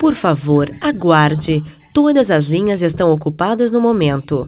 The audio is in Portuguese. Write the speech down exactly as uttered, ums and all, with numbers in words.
Por favor, aguarde. Todas as linhas estão ocupadas no momento.